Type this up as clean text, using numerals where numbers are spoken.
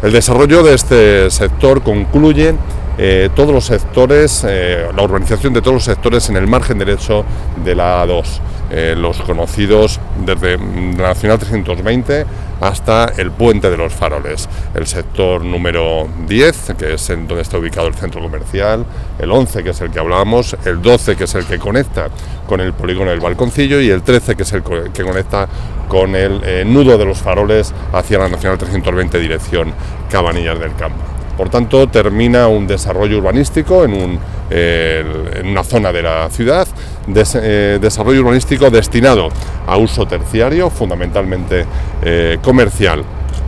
El desarrollo de este sector concluye todos los sectores, la urbanización de todos los sectores en el margen derecho de la A2, los conocidos desde la Nacional 320 hasta el Puente de los Faroles, el sector número 10, que es en donde está ubicado el centro comercial, el 11, que es el que hablábamos, el 12, que es el que conecta con el polígono del Balconcillo, y el 13, que es el que conecta con el nudo de los Faroles hacia la Nacional 320 dirección Cabanillas del Campo. Por tanto, termina un desarrollo urbanístico en una zona de la ciudad, desarrollo urbanístico destinado a uso terciario, fundamentalmente comercial,